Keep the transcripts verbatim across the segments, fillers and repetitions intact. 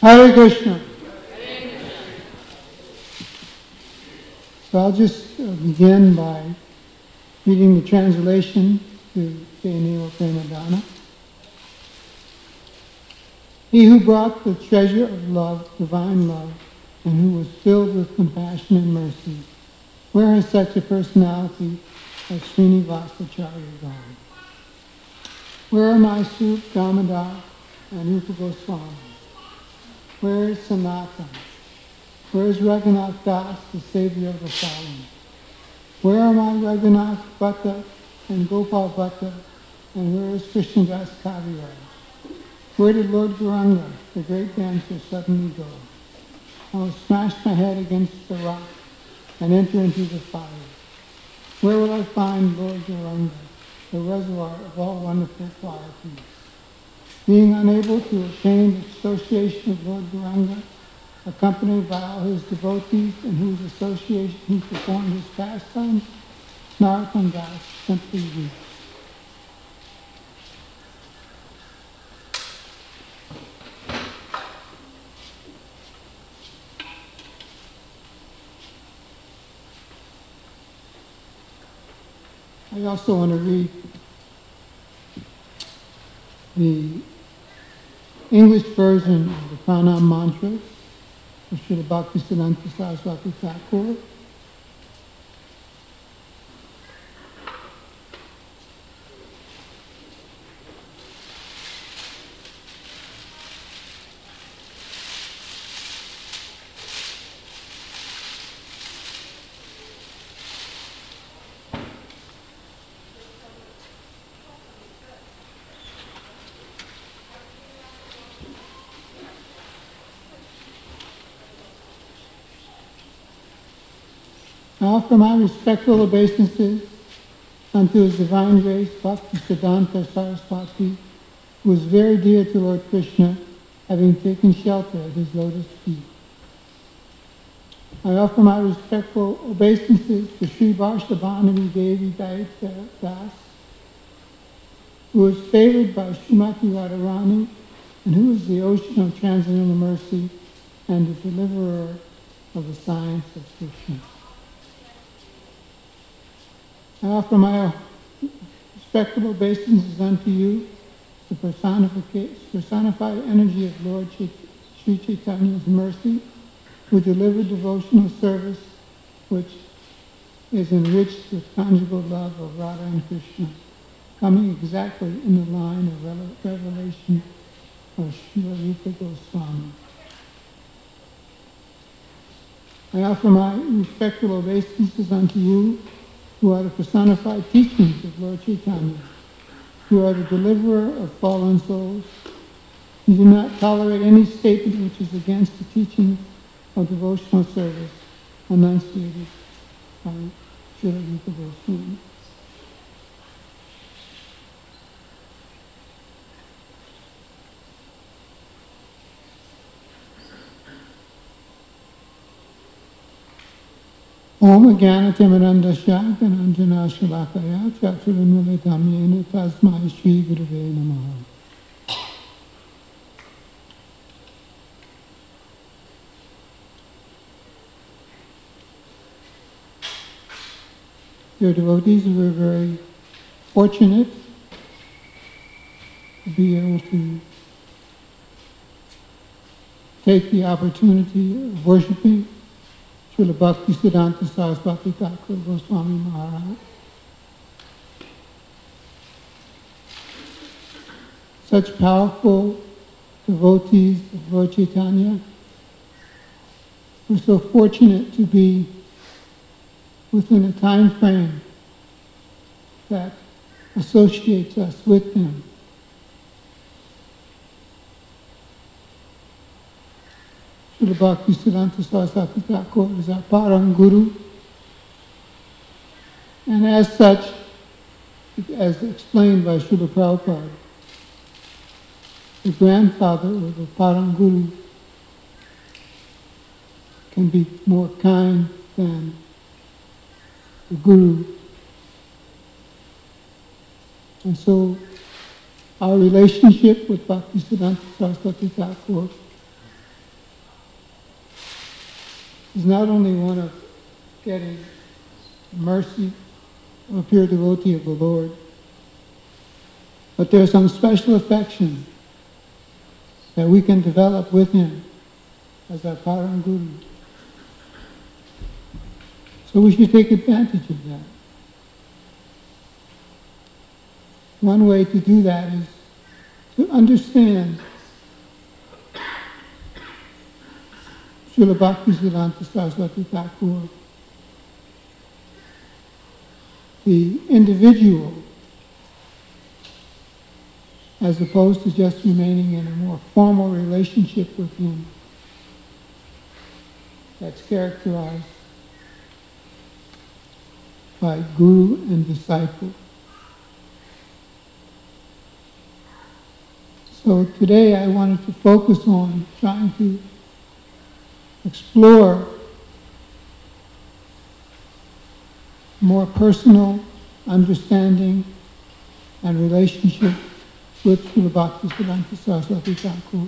Hare Krishna. So I'll just uh, begin by reading the translation to Jnana Premadana. He who brought the treasure of love, divine love, and who was filled with compassion and mercy, where has such a personality as Srinivasacharya gone? Where are my Sup, Damodar, and Rupa Goswami? Where is Sanatan? Where is Raghunath Das, the savior of the fallen? Where are my Raghunath Bhatta and Gopal Bhatta, and where is Krishnadas Kaviraj? Where did Lord Gauranga, the great dancer, suddenly go? I will smash my head against the rock and enter into the fire. Where will I find Lord Gauranga, the reservoir of all wonderful qualities? Being unable to obtain the association of Lord Gauranga, accompanied by all his devotees in whose association he performed his pastimes, Narottam Das simply weeps. I also want to read the English version of the Pranam Mantra of Srila Bhaktisiddhanta Saraswati Thakur. I offer my respectful obeisances unto His Divine Grace, Bhaktisiddhanta Saraswati, who is very dear to Lord Krishna, having taken shelter at his lotus feet. I offer my respectful obeisances to Sri Varshabhanami Devi Daita Das, who is favored by Srimati Radharani, and who is the ocean of transcendental mercy and the deliverer of the science of Krishna. I offer my respectable obeisances unto you, the personified energy of Lord Sri Chaitanya's mercy, who delivered devotional service which is enriched with conjugal love of Radha and Krishna, coming exactly in the line of revelation of Srila Rupa Goswami. I offer my respectful obeisances unto you, who are the personified teachings of Lord Chaitanya, who are the deliverer of fallen souls. You do not tolerate any statement which is against the teachings of devotional service enunciated by Srila Rupa Goswami. Om Jnanatimirandasya Dhananjana Shalakaya Chaturunvalitam Yena Tasmai Shri Gurave Namaha. Dear devotees, we're very fortunate to be able to take the opportunity of worshiping Srila Bhaktisiddhanta Saraswati Thakur Goswami Maharaj. Such powerful devotees of Lord Chaitanya. We're so fortunate to be within a time frame that associates us with them. Srila Bhaktisiddhanta Saraswati Thakur is our Param Guru, and as such, as explained by Srila Prabhupada, the grandfather or the Param Guru can be more kind than the Guru. And so our relationship with Bhaktisiddhanta Saraswati Thakur is not only one of getting mercy of a pure devotee of the Lord, but there's some special affection that we can develop with him as our Param Guru. So we should take advantage of that. One way to do that is to understand Srila Bhaktisiddhanta Saraswati Thakur, the individual, as opposed to just remaining in a more formal relationship with him that's characterized by guru and disciple. So today I wanted to focus on trying to explore more personal understanding and relationship with Srila Bhaktisiddhanta Saraswati Thakur.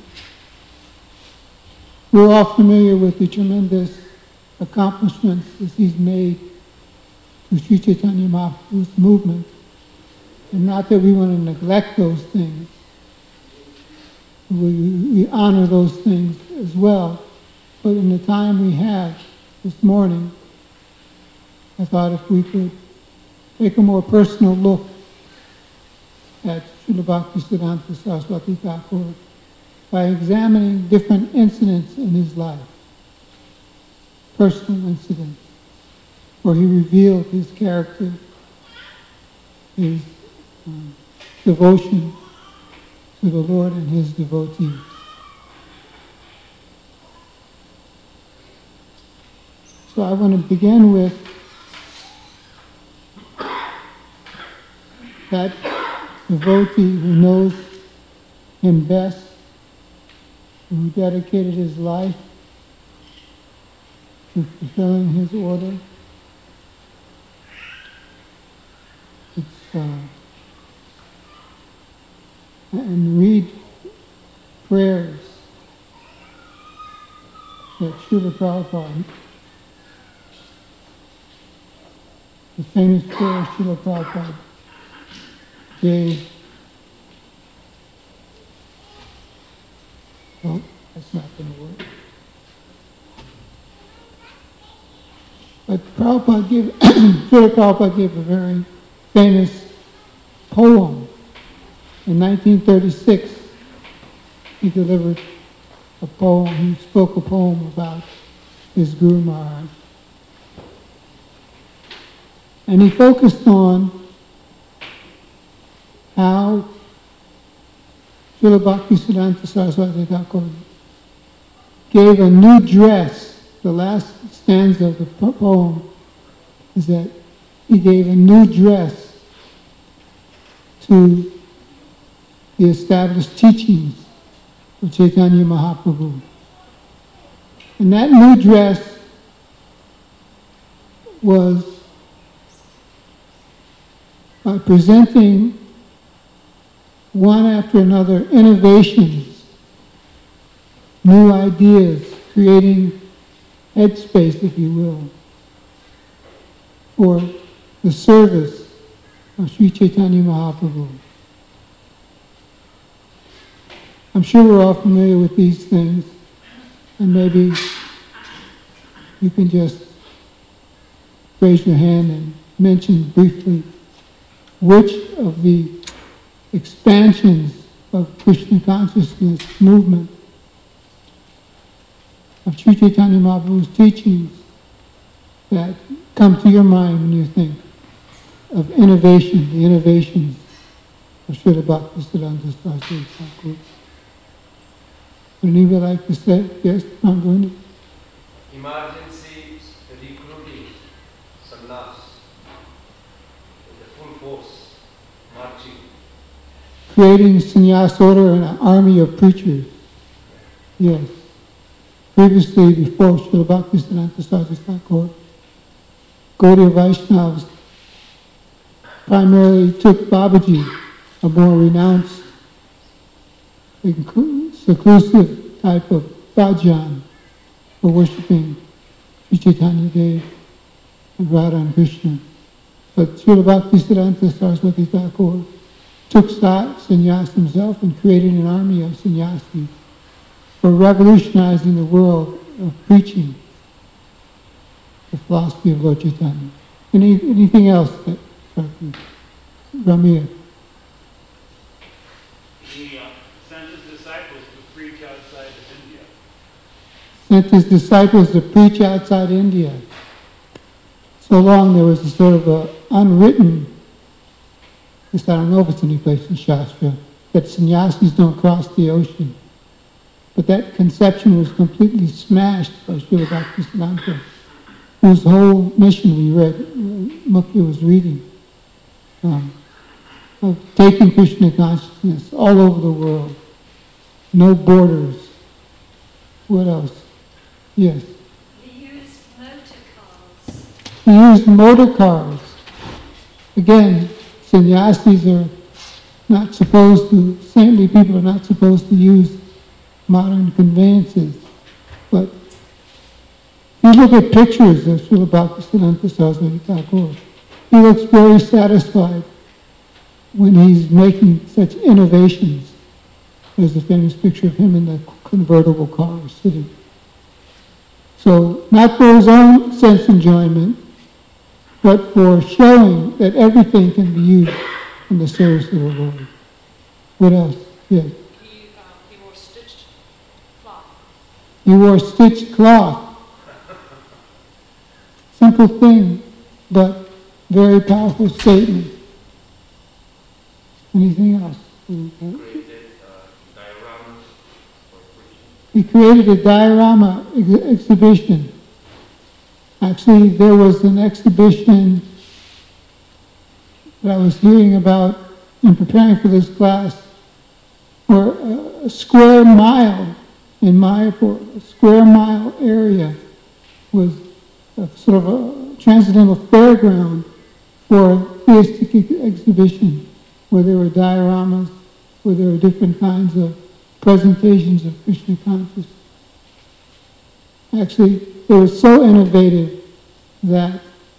We're all familiar with the tremendous accomplishments that he's made to Sri Chaitanya Mahaprabhu's movement, and not that we want to neglect those things. We, we honor those things as well, but in the time we have this morning, I thought if we could take a more personal look at Srila Bhaktisiddhanta Saraswati Thakur by examining different incidents in his life, personal incidents, where he revealed his character, his um, devotion to the Lord and his devotees. So I want to begin with that devotee who knows him best, who dedicated his life to fulfilling his order. It's, uh, and read prayers that Srila Prabhupada, the famous prayer Srila Prabhupada gave. Oh, that's not going to work. But Prabhupada gave, Srila Prabhupada gave a very famous poem. In nineteen thirty-six, he delivered a poem, he spoke a poem about his Guru Maharaj. And he focused on how Srila Bhaktisiddhanta Saraswati Thakur gave a new dress. The last stanza of the poem is that he gave a new dress to the established teachings of Chaitanya Mahaprabhu. And that new dress was by presenting one after another innovations, new ideas, creating headspace, if you will, for the service of Sri Chaitanya Mahaprabhu. I'm sure we're all familiar with these things, and maybe you can just raise your hand and mention briefly which of the expansions of Krishna consciousness movement, of Sri Chaitanya Mahaprabhu's teachings, that come to your mind when you think of innovation, the innovations of Srila Bhaktisiddhanta Saraswati Thakur. Would anybody like to say? Yes, I'm going to. Emergency recruiting sannyas with the full force marching. Creating sannyas order and an army of preachers. Yes. Previously, before Srila Bhaktisiddhanta Saraswati Thakur, Gaudiya Vaishnavas primarily took Babaji, a more renounced, seclusive type of bhajan for worshiping Sri Chaitanya Dev and Radha and Krishna. But Srila Bhaktisiddhanta Saraswati Thakur took sannyas himself and created an army of sannyasis for revolutionizing the world of preaching the philosophy of Lord Chaitanya. Any, anything else that, Ramya? He uh, sent his disciples to preach outside of India. Sent his disciples to preach outside India. So long there was a sort of a unwritten, at least I don't know if it's any place in Shastra, that sannyasis don't cross the ocean. But that conception was completely smashed by Srila Bhaktisiddhanta, whose whole mission we read, Mukya was reading, um, of taking Krishna consciousness all over the world. No borders. What else? Yes. He used motor cars. He used motor cars. Again, sannyasis are not supposed to, saintly people are not supposed to use modern conveyances. But if you look at pictures of Srila Bhaktisiddhanta Saraswati Thakur, he looks very satisfied when he's making such innovations. There's a famous picture of him in the convertible car sitting. So, not for his own sense enjoyment, but for showing that everything can be used in the service of the Lord. What else? Yes. He, um, he wore stitched cloth. He wore stitched cloth. Simple thing, but very powerful statement. Anything else? Created uh, dioramas for preaching. He created a diorama ex- exhibition. Actually, there was an exhibition that I was hearing about in preparing for this class, where a, a square mile in Mayapur, a square mile area, was a sort of a transcendental fairground for a theistic ex- exhibition, where there were dioramas, where there were different kinds of presentations of Krishna consciousness. Actually, it was so innovative that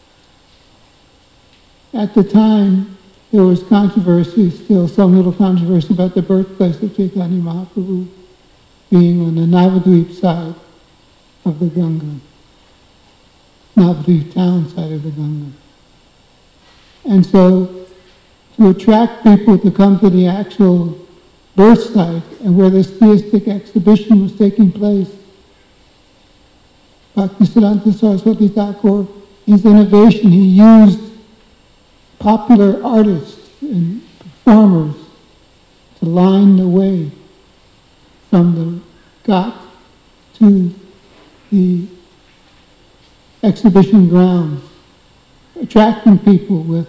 at the time there was controversy, still some little controversy, about the birthplace of Chaitanya Mahaprabhu being on the Navadvip side of the Ganga, Navadvip town side of the Ganga. And so, to attract people to come to the actual birth site and where this theistic exhibition was taking place, Bhaktisiddhanta Saraswati Thakur, his innovation, he used popular artists and performers to line the way from the ghat to the exhibition grounds, attracting people with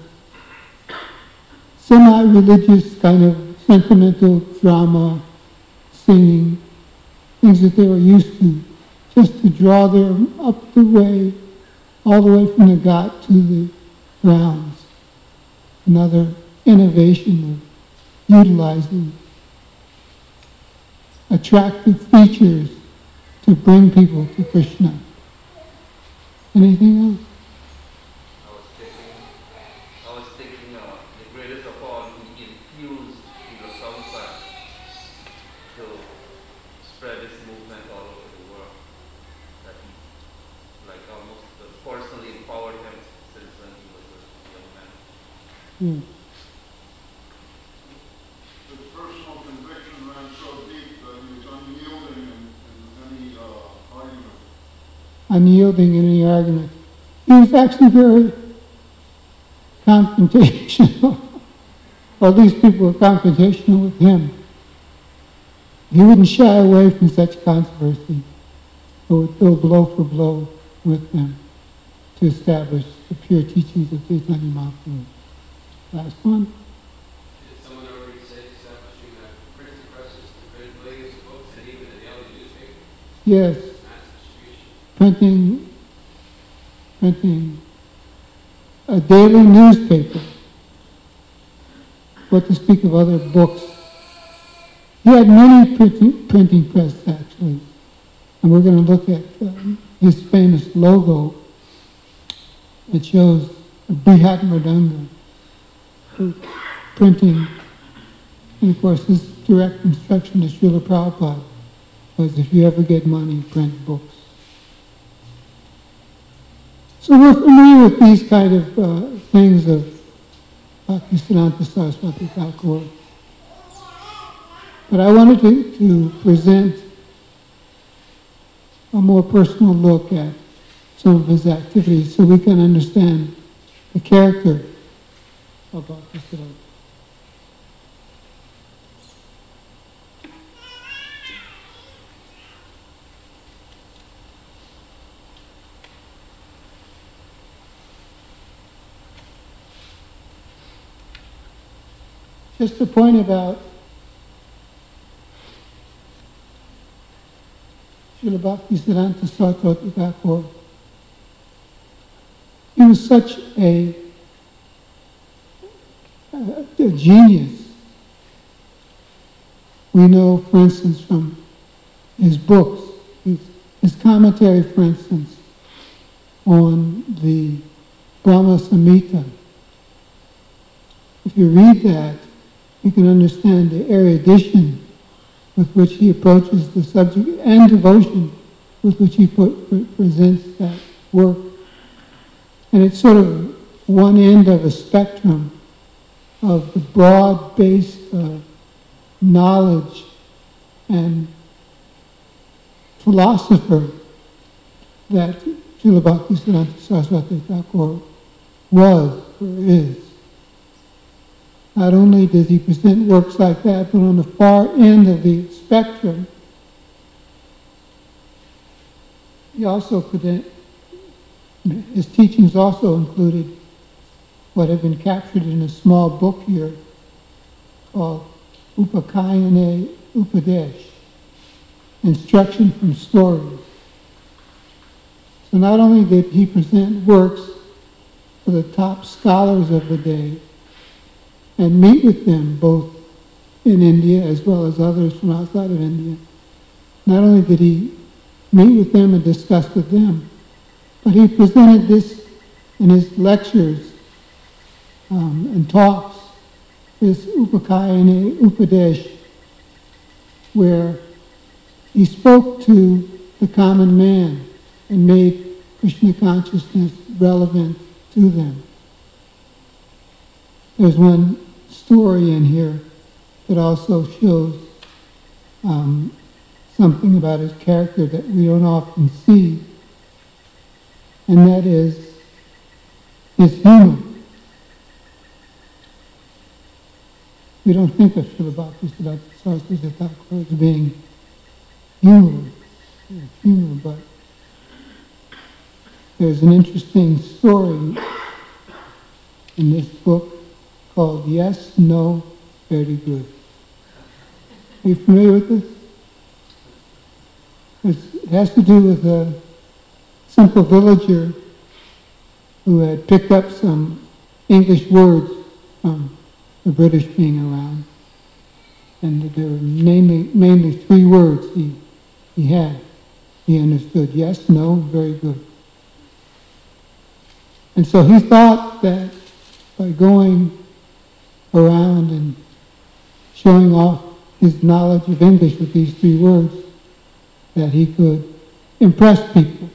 semi-religious kind of sentimental drama, singing, things that they were used to, just to draw them up the way, all the way from the ghat to the grounds. Another innovation of utilizing attractive features to bring people to Krishna. Anything else? I was thinking, I was thinking uh, the greatest of all, he infused the samsara to spread this movement all over the world. That he, like almost uh, personally empowered him since when he was a young man. Hmm. His personal conviction ran so deep that he was unyielding in, in any uh, argument. Unyielding in any argument. He was actually very confrontational. Or at least people were confrontational with him. He wouldn't shy away from such controversy. He would go blow for blow with them to establish the pure teachings of Chaitanya Mahaprabhu. Last one. Did someone already say establishing that printing presses, the millions of books, and even in the daily newspaper? Yes, Mass distribution. printing, printing a daily newspaper. What to speak of other books. He had many printing, printing presses, actually. And we're going to look at um, his famous logo that shows Brihat Mridanga printing. And of course, his direct instruction to Srila Prabhupada was, if you ever get money, print books. So we're familiar with these kind of uh, things of Bhaktisiddhanta Saraswati Thakur. But I wanted to, to present a more personal look at some of his activities so we can understand the character of Bhaktisiddhanta. Just a point about Srila Bhaktisiddhanta Saraswati Thakur. He was such a, a, a genius. We know, for instance, from his books, his, his commentary, for instance, on the Brahma Samhita. If you read that, you can understand the erudition with which he approaches the subject and devotion with which he put, pre- presents that work. And it's sort of one end of a spectrum of the broad-based uh, knowledge and philosopher that Srila Bhaktisiddhanta Saraswati Thakur was or is. Not only does he present works like that, but on the far end of the spectrum, he also present, his teachings also included what have been captured in a small book here called Upakayane Upadesh, Instruction from Stories. So not only did he present works for the top scholars of the day, and meet with them both in India as well as others from outside of India. Not only did he meet with them and discuss with them, but he presented this in his lectures um, and talks, this Upakayane Upadesh, where he spoke to the common man and made Krishna consciousness relevant to them. There's one story in here that also shows um, something about his character that we don't often see, and that is his humor. We don't think of Srila Bhaktisiddhanta Saraswati Thakur as being humor, humor, but there's an interesting story in this book called Yes, No, Very Good. Are you familiar with this? It's, it has to do with a simple villager who had picked up some English words from the British being around. And there were mainly, mainly three words he, he had. He understood yes, no, very good. And so he thought that by going around and showing off his knowledge of English with these three words, that he could impress people.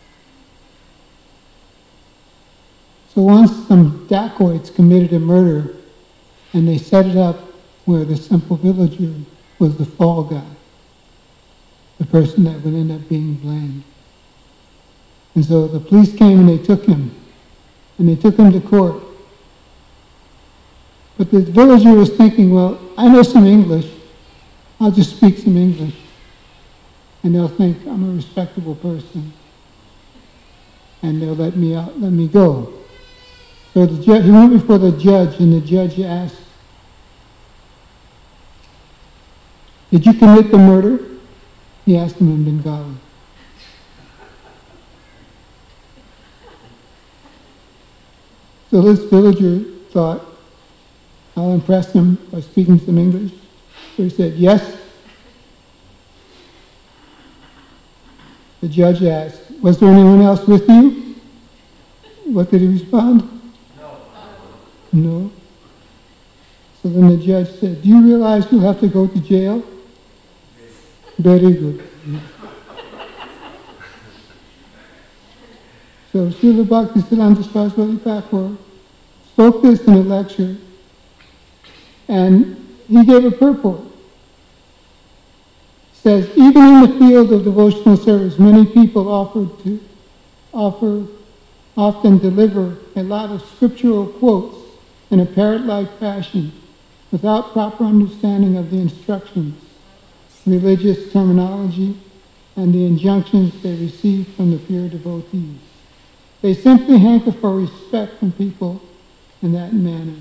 So once some dacoits committed a murder, and they set it up where the simple villager was the fall guy, the person that would end up being blamed. And so the police came and they took him, and they took him to court. But the villager was thinking, well, I know some English, I'll just speak some English, and they'll think I'm a respectable person, and they'll let me out, let me go. So the ju- he went before the judge, and the judge asked, did you commit the murder? He asked him in Bengali. So this villager thought, I'll impress him by speaking some English. So he said, yes. The judge asked, was there anyone else with you? What did he respond? No. No. So then the judge said, do you realize you'll have to go to jail? Very good. So Srila Bhaktisiddhanta Saraswati Thakur spoke this in a lecture, and he gave a purport. He says, even in the field of devotional service, many people offered to offer, often deliver a lot of scriptural quotes in a parrot-like fashion without proper understanding of the instructions, religious terminology, and the injunctions they receive from the pure devotees. They simply hanker for respect from people in that manner.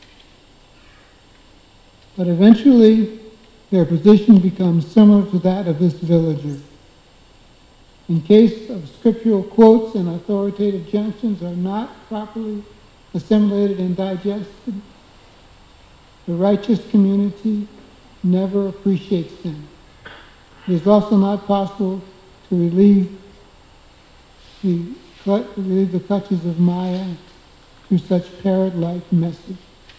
But eventually, their position becomes similar to that of this villager. In case of scriptural quotes and authoritative junctions are not properly assimilated and digested, the righteous community never appreciates them. It is also not possible to relieve the, relieve the clutches of Maya through such parrot-like message.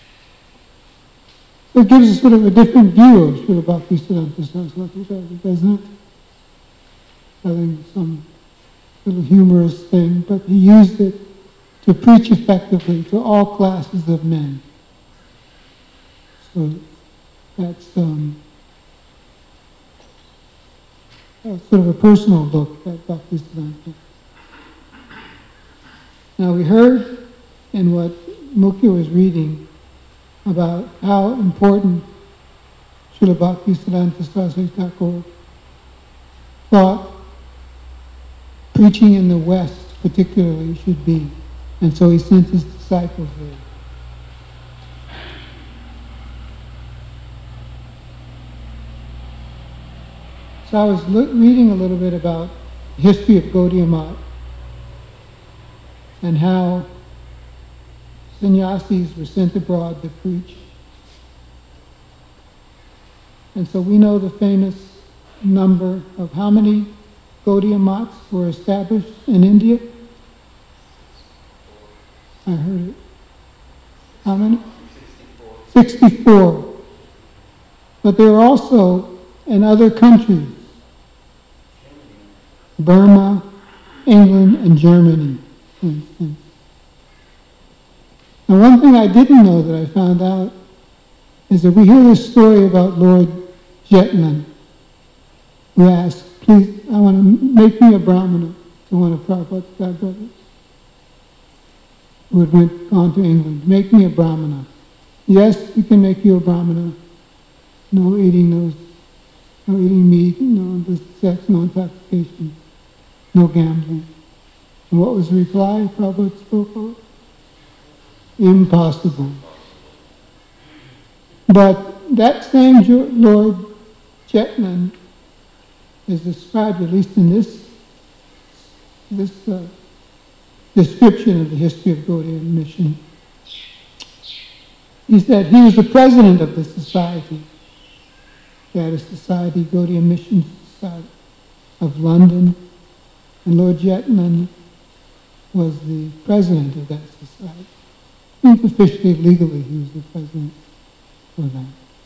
So it gives us sort of a different view of Srila Bhaktisiddhanta Saraswati Thakur, doesn't it? Telling some little humorous thing, but he used it to preach effectively to all classes of men. So that's um, That's sort of a personal look at Bhaktisiddhanta. Now we heard in what Mukhya was reading about how important Srila Bhaktisiddhanta Saraswati Thakur thought preaching in the West particularly should be. And so he sent his disciples there. So I was lo- reading a little bit about the history of Gaudiya Math and how sannyasis were sent abroad to preach. And so we know the famous number of how many Gaudiya Maths were established in India. I heard it. How many? sixty-four. sixty-four. But there are also in other countries, Burma, England, and Germany, for instance. Now, one thing I didn't know that I found out is that we hear this story about Lord Jetland, who asked, please, I want to make me a Brahmana, to one of Prabhupada's godbrothers, who had went, gone to England. Make me a Brahmana. Yes, we can make you a Brahmana. No eating, no, no eating meat, no sex, no intoxication, no gambling. And what was the reply Prabhupada spoke of? Impossible. But that same Lord Jetland is described, at least in this, this uh, description of the history of Gaudiya mission. He said he was the president of the society. He had a society, Gaudiya Mission Society of London, and Lord Jetland was the president of that society. I think officially, legally, he was the president for that.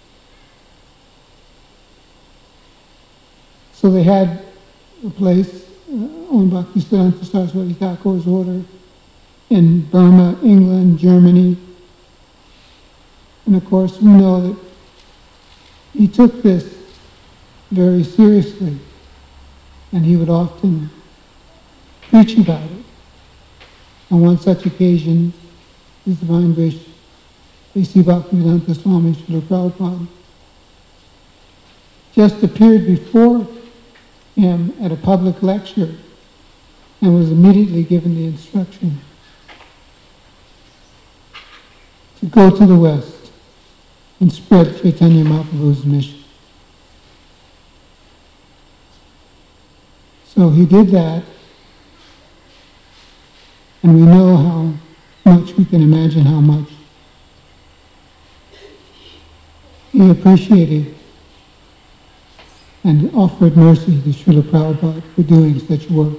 So they had a place uh, on Bhaktisiddhanta Saraswati Thakur's order in Burma, England, Germany. And of course, we know that he took this very seriously, and he would often preach about it. On one such occasion, His Divine Grace, A C Bhaktivedanta Swami Srila Prabhupada, just appeared before him at a public lecture and was immediately given the instruction to go to the West and spread Chaitanya Mahaprabhu's mission. So he did that, and we know how much, we can imagine how much he appreciated and offered mercy to Srila Prabhupada for doing such work.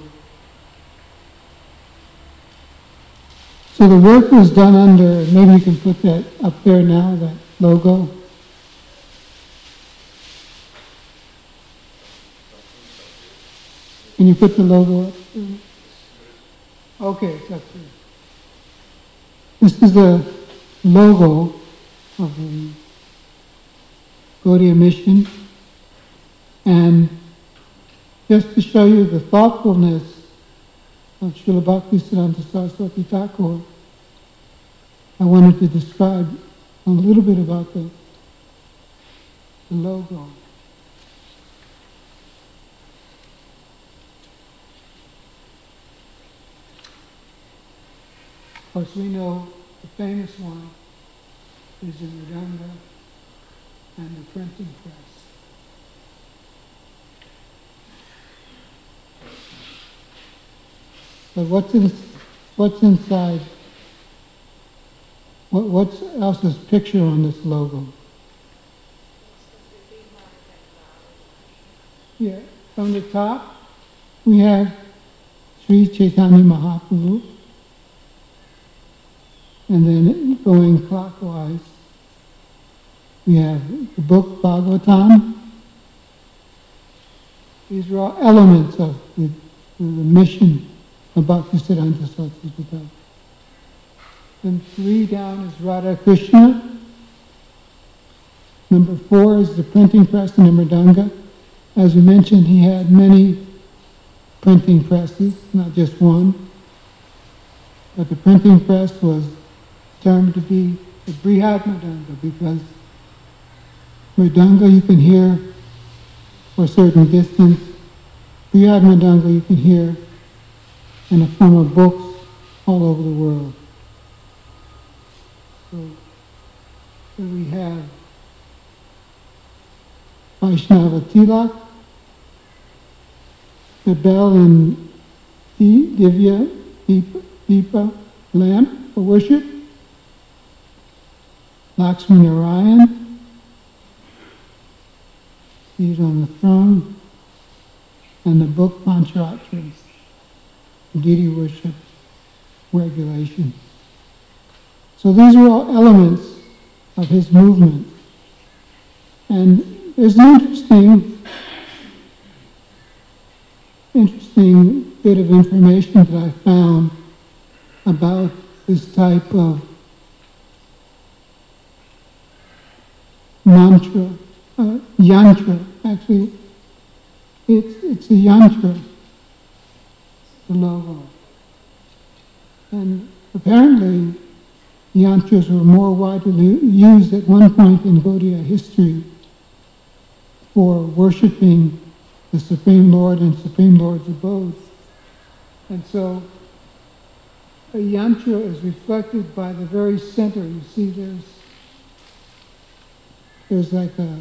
So the work was done under, maybe you can put that up there now, that logo. Can you put the logo up there? Okay, it's up there. This is the logo of the Gaudiya Mission, and just to show you the thoughtfulness of Srila Bhaktisiddhanta Saraswati Thakur, I wanted to describe a little bit about the, the logo. Of course, we know the famous one is the Mridanga and the printing press. But what's in, what's inside? What what's else's picture on this logo? Yeah, from the top we have Sri Chaitanya Mahaprabhu, and then going clockwise we have the book Bhagavatam. These are all elements of the, the mission of Bhaktisiddhanta Saraswati Thakur. And three down is Radha Krishna. Number four is the printing press and the Mridanga. As we mentioned, he had many printing presses, not just one. But the printing press was termed to be the Brihad Mridanga because Mridanga you can hear for a certain distance. Brihad Mridanga you can hear in the form of books all over the world. So here we have Vaishnava Tilak, the bell and the Divya Deepa, Deepa lamp for worship, Lakshmi Narayan, seated on the throne, and the book Pancharatras, deity worship regulation. So these are all elements of his movement. And there's an interesting, interesting bit of information that I found about this type of mantra, uh, yantra. Actually, it's, it's a yantra, the logo. And apparently, yantras were more widely used at one point in Gaudiya history for worshipping the Supreme Lord and Supreme Lord's abode. And so a yantra is reflected by the very center. You see there's, there's like a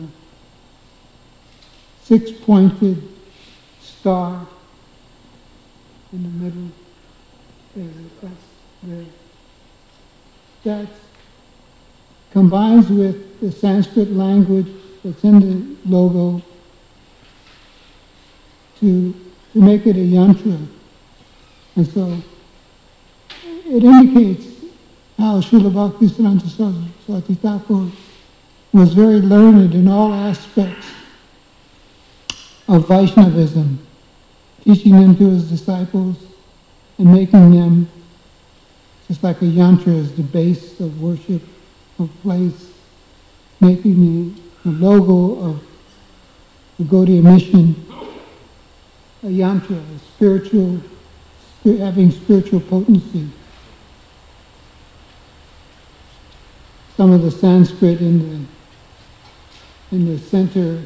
six-pointed star in the middle. There, that's there. That combines with the Sanskrit language that's in the logo to, to make it a yantra. And so it indicates how Srila Bhaktisiddhanta Saraswati Thakur was very learned in all aspects of Vaishnavism, teaching them to his disciples and making them just like a yantra is the base of worship, of place, making the, the logo of the Gaudiya Mission a yantra, a spiritual, having spiritual potency. Some of the Sanskrit in the in the center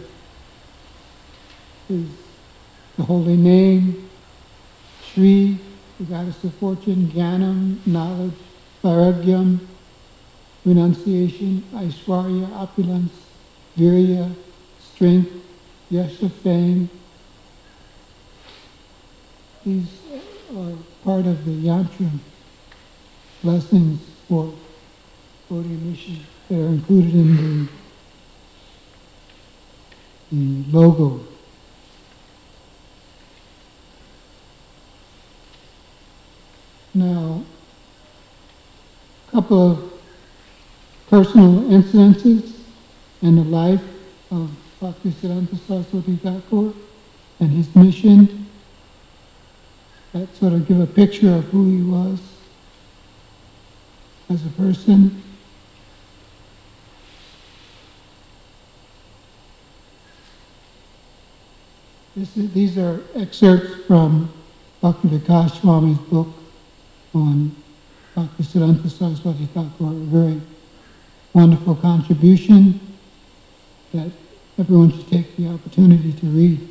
is the holy name, Shri, the goddess of fortune, Jnanam, knowledge, Vairagyam, renunciation, Aishwarya, opulence, Virya, strength, Yasha, fame. These are part of the yantra blessings for Gaudiya Mission that are included in the, the logo. couple of personal incidences in the life of Bhaktisiddhanta Saraswati Thakur and his mission that sort of give a picture of who he was as a person. This is, these are excerpts from Bhakti Vikas Swami's book on Bhaktisiddhanta Saraswati Thakur, a very wonderful contribution that everyone should take the opportunity to read.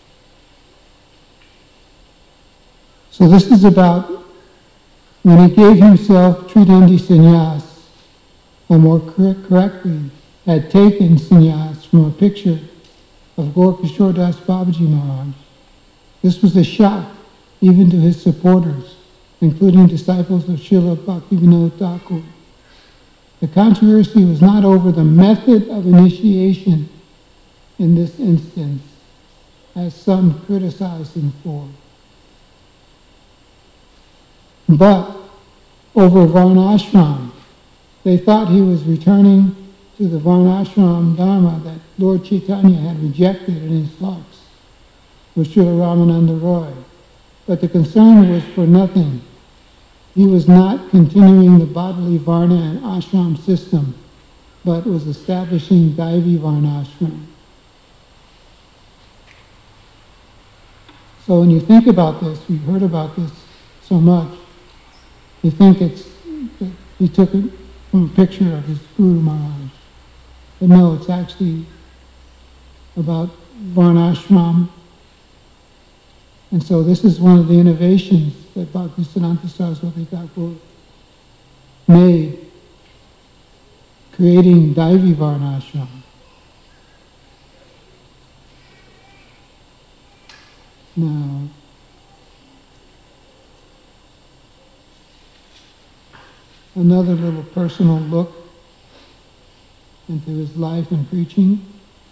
So this is about when he gave himself Tridandi Sannyas, or more cor- correctly, had taken sannyas from a picture of Gaura Das Babaji Maharaj. This was a shock even to his supporters, including disciples of Srila Bhaktivinoda Thakur. The controversy was not over the method of initiation in this instance, as some criticized him for, but over Varnashram. They thought he was returning to the Varnashram Dharma that Lord Chaitanya had rejected in his talks with Srila Ramananda Roy. But the concern was for nothing. He was not continuing the bodily Varna and Ashram system, but was establishing Daivi Varnashram. So when you think about this, we've heard about this so much, you think it's, he took it from a picture of his Guru Maharaj. But no, it's actually about Varnashram. And so this is one of the innovations that Bhaktisiddhanta Saraswati Thakur made, creating Daivi Varnashram. Now, another little personal look into his life and preaching.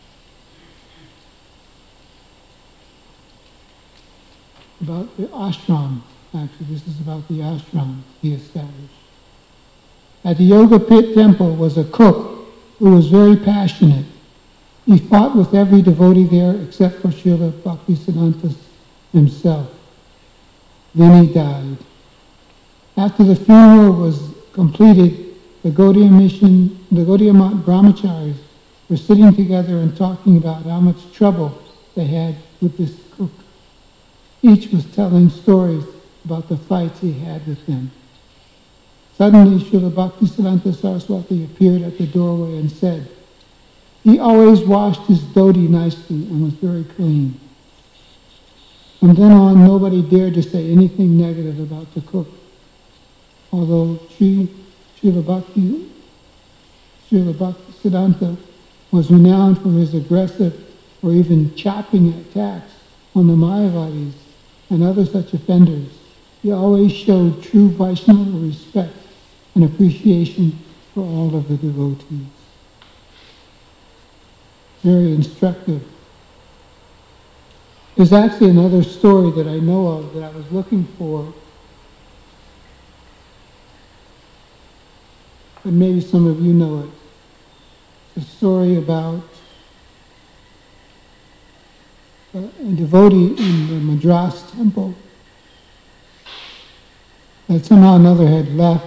About the ashram, actually, this is about the ashram he established. At the Yoga Pit Temple was a cook who was very passionate. He fought with every devotee there except for Srila Bhaktisiddhanta himself. Then he died. After the funeral was completed, the Gaudiya mission, the Gaudiya Math brahmacharis were sitting together and talking about how much trouble they had with this cook. Each was telling stories about the fights he had with them. Suddenly, Srila Bhaktisiddhanta Saraswati appeared at the doorway and said, he always washed his dhoti nicely and was very clean. From then on, nobody dared to say anything negative about the cook, although Sri, Srila Bhakti, Srila Bhaktisiddhanta was renowned for his aggressive or even chopping attacks on the Mayavadis and other such offenders. He always showed true Vaishnava respect and appreciation for all of the devotees. Very instructive. There's actually another story that I know of that I was looking for, but maybe some of you know it. It's a story about a devotee in the Madras temple that somehow or another had left,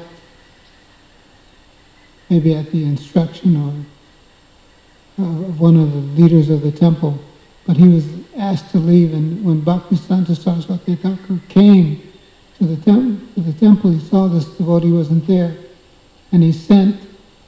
maybe at the instruction or uh, of one of the leaders of the temple, but he was asked to leave, and when Bhaktisiddhanta Saraswati Thakur came to the, tem- to the temple, he saw this devotee wasn't there, and he sent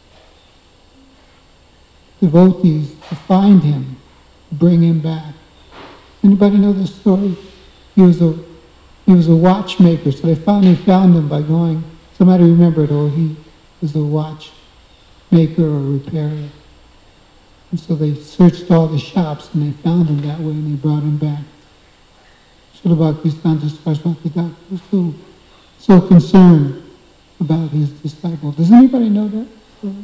devotees to find him, bring him back. Anybody know this story? He was a he was a watchmaker, so they finally found him by going. Somebody remembered, oh, he was a watchmaker or repairer. And so they searched all the shops and they found him that way and they brought him back. Srila Bhaktisiddhanta Saraswati Thakur was so, so concerned about his disciple. Does anybody know that story?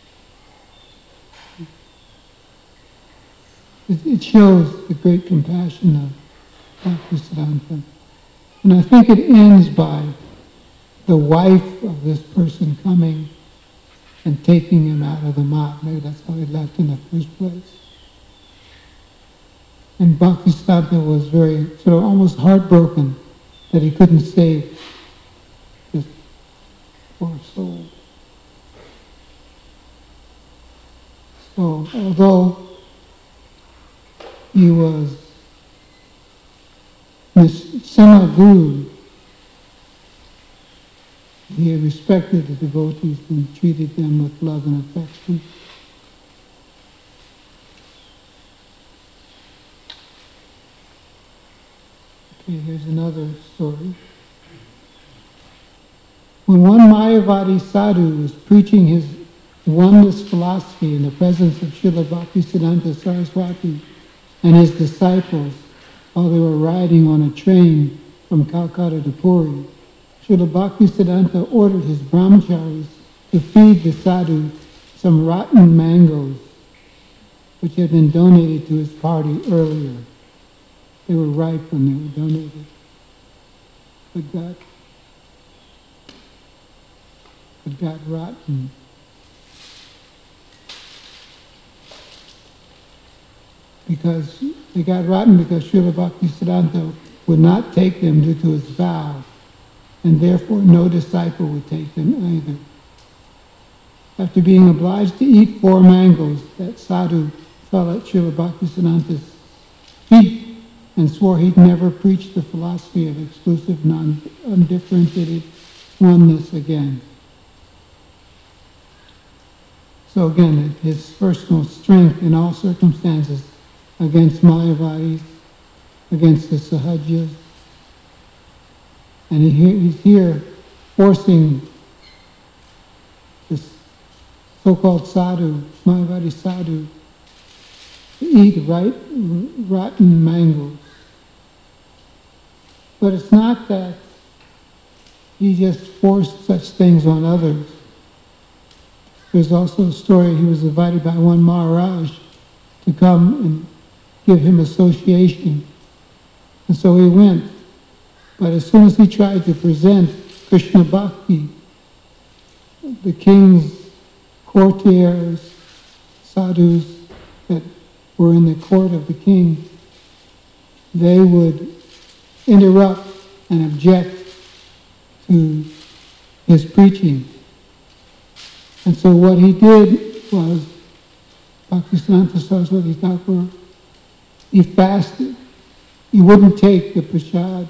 It, it shows the great compassion of Bhaktisiddhanta. And I think it ends by the wife of this person coming and taking him out of the mat. Maybe that's how he left in the first place. And Bhaktisiddhanta was very, sort of almost heartbroken that he couldn't save this poor soul. So, although he was this Sena Guru, he respected the devotees and treated them with love and affection. Okay, here's another story. When one Mayavadi sadhu was preaching his oneness philosophy in the presence of Srila Bhaktisiddhanta Saraswati and his disciples while they were riding on a train from Calcutta to Puri, Srila Bhaktisiddhanta ordered his brahmacharis to feed the sadhu some rotten mangoes which had been donated to his party earlier. They were ripe when they were donated, but got, but got rotten. Because they got rotten because Srila Bhaktisiddhanta would not take them due to his vow, and therefore no disciple would take them either. After being obliged to eat four mangoes, that sadhu fell at Srila Bhaktisiddhanta's feet and swore he'd never preach the philosophy of exclusive, non undifferentiated oneness again. So again, his personal strength in all circumstances against Mayavadis, against the Sahajas, and he, he's here forcing this so-called sadhu, Mayavadi sadhu, to eat right, rotten mangoes. But it's not that he just forced such things on others. There's also a story, he was invited by one Maharaj to come and give him association. And so he went. But as soon as he tried to present Krishna Bhakti, the king's courtiers, sadhus that were in the court of the king, they would interrupt and object to his preaching. And so what he did was, Bhaktisiddhanta Saraswati Thakur, he fasted. He wouldn't take the prasad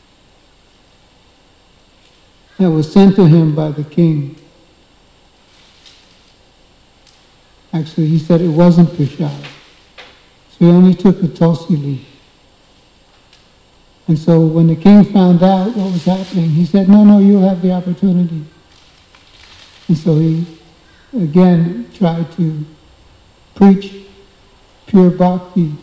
that was sent to him by the king. Actually, he said it wasn't prasad. So he only took the tulsi leaf. And so when the king found out what was happening, he said, no, no, you'll have the opportunity. And so he again tried to preach pure bhakti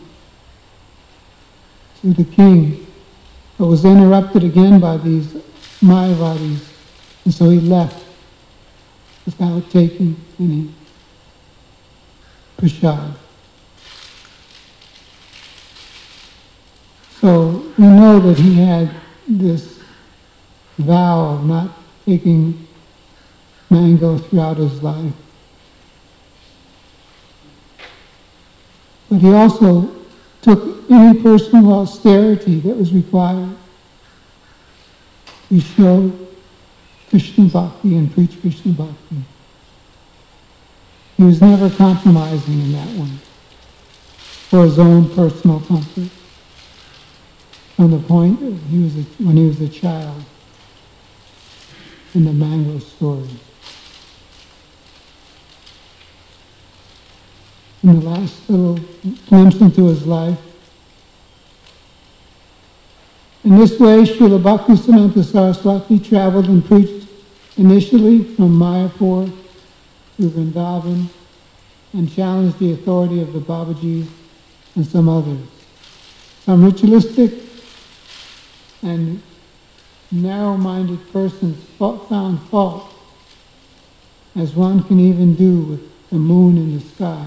to the king, but was interrupted again by these Mayavadis. And so he left without taking any prasad. So we know that he had this vow of not taking mango throughout his life. But he also took any personal austerity that was required to show Krishna Bhakti and preach Krishna Bhakti. He was never compromising in that one for his own personal comfort. From the point he was a, when he was a child in the mango story. In the last little glimpse into his life. In this way, Srila Bhaktisiddhanta Saraswati traveled and preached initially from Mayapur to Vrindavan and challenged the authority of the Babajis and some others. Some ritualistic and narrow-minded persons found fault, as one can even do with the moon in the sky.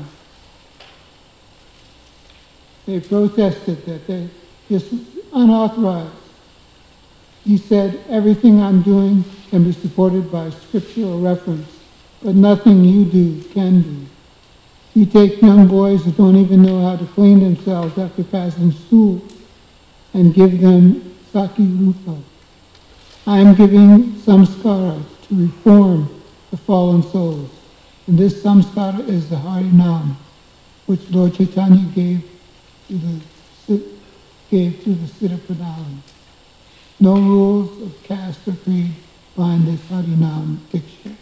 They protested that they, this was unauthorized, He said, everything I'm doing can be supported by scriptural reference, but nothing you do can be. You take young boys who don't even know how to clean themselves after passing school and give them saki rupa. I am giving samskara to reform the fallen souls. And this samskara is the Harinam, which Lord Chaitanya gave to the gave to the Siddha Pradhan. No rules of caste or creed bind this Harinam Diksha.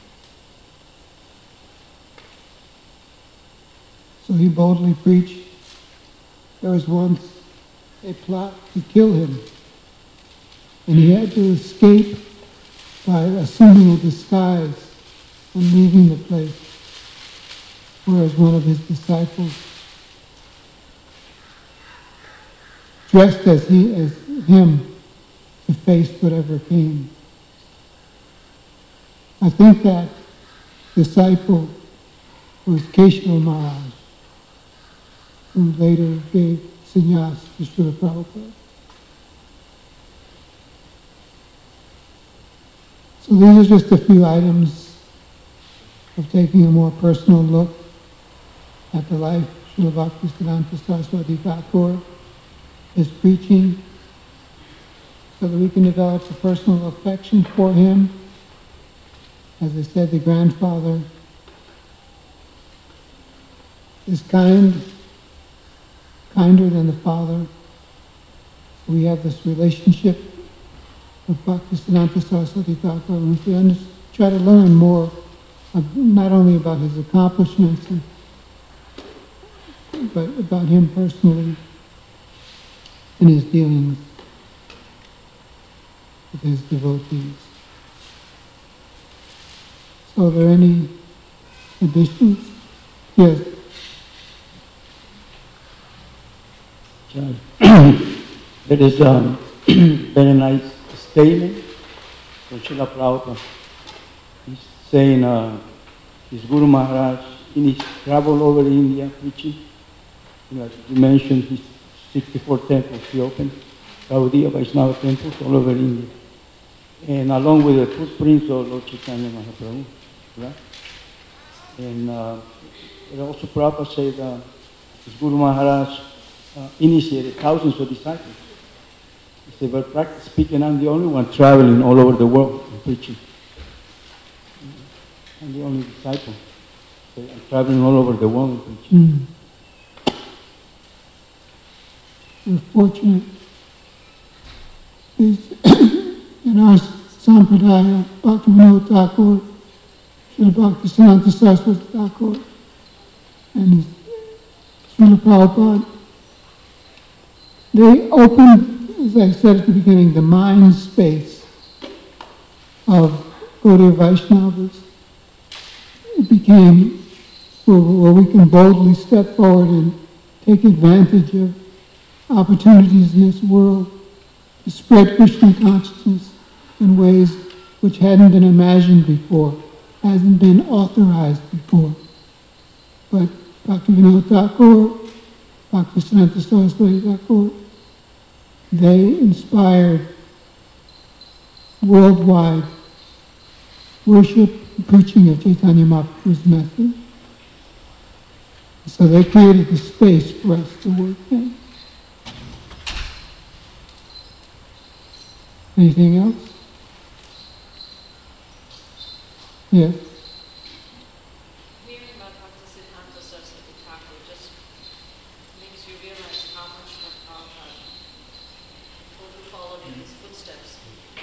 So he boldly preached. There was once a plot to kill him, and he had to escape by assuming a disguise and leaving the place, whereas one of his disciples, dressed as he as him, to face whatever came. I think that disciple was Keshava Maharaj, who later gave sannyas to Srila Prabhupada. So these are just a few items of taking a more personal look at the life of Srila Bhaktisiddhanta Saraswati Thakur, his preaching, so that we can develop a personal affection for him. As I said, the grandfather is kind, kinder than the father. We have this relationship with Bhaktisiddhanta Saraswati Thakur, and if we under, try to learn more, of, not only about his accomplishments, and, but about him personally and his dealings with his devotees. So are there any additions? Yes. Judge, there is a very nice statement from Srila Prabhupada. He's saying uh, his Guru Maharaj, in his travel over India preaching, you know, you mentioned his sixty-four temples he opened, Gaudiya Vaishnava temples all over India. And along with the footprints of Lord Chaitanya Mahaprabhu, right? And uh, also Prabhupada said uh, his Guru Maharaj uh, initiated thousands of disciples. He said, but practically speaking, I'm the only one traveling all over the world and preaching. I'm the only disciple. So I'm traveling all over the world and preaching. Mm. We're fortunate. These in our Sampradaya, Bhaktivinoda Thakur, Srila Bhaktisiddhanta Saraswati Thakur, and Srila Prabhupada, they opened, as I said at the beginning, the mind space of Gaudiya Vaishnavas. It became where, where we can boldly step forward and take advantage of opportunities in this world to spread Krishna consciousness in ways which hadn't been imagined before, hasn't been authorized before. But Bhaktivinoda Thakur, Bhaktisiddhanta Saraswati Thakur, they inspired worldwide worship and preaching of Chaitanya Mahaprabhu's message. So they created the space for us to work in. Anything else? Yes. Hearing about Bhaktisiddhanta Saraswati Thakur just makes you realize how much of Prabhupada who followed in his footsteps.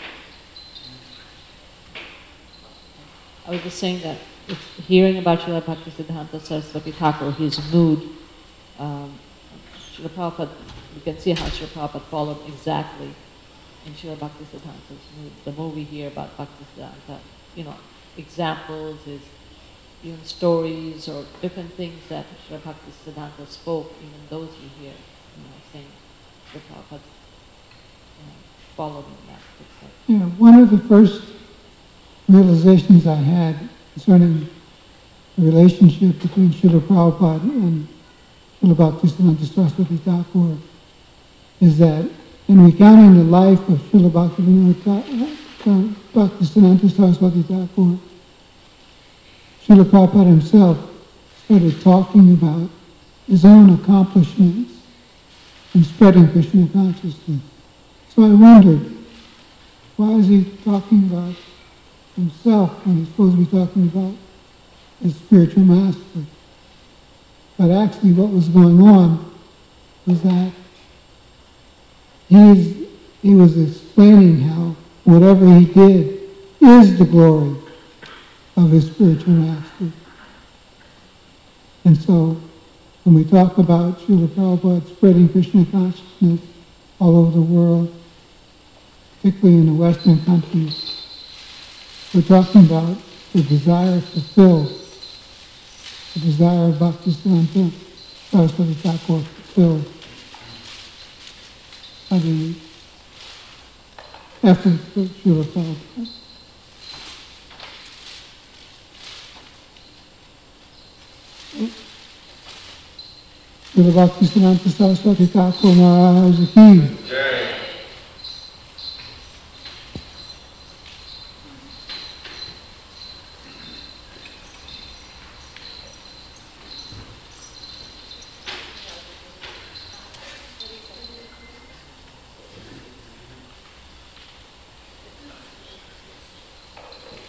I was just saying that it's hearing about Srila Bhaktisiddhanta Saraswati Thakur, his mood, um, Srila Prabhupada, you can see how Srila Prabhupada followed exactly in Srila Bhaktisiddhanta's mood. The more we hear about Bhaktisiddhanta, you know, examples, his even stories or different things that Srila Bhaktisiddhanta spoke, even those you hear, you know, saying Srila Prabhupada uh, followed in that footstep. Yeah, one of the first realizations I had concerning the relationship between Srila Prabhupada and Srila Bhaktisiddhanta Saraswati Thakur is that in recounting the life of Srila Bhaktivinoda Bhaktisiddhanta Saraswati Thakur, Srila Prabhupada himself started talking about his own accomplishments in spreading Krishna consciousness. So I wondered, why is he talking about himself when he's supposed to be talking about his spiritual master? But actually what was going on was that he's, he was explaining how whatever he did is the glory of his spiritual master. And so when we talk about Srila Prabhupada spreading Krishna consciousness all over the world, particularly in the Western countries, we're talking about the desire fulfilled, the desire of Bhaktisiddhanta Saraswati Thakur fulfilled by the efforts of Srila Prabhupada. Srila Bhaktisiddhanta Saraswati Thakur Maharaj Ki.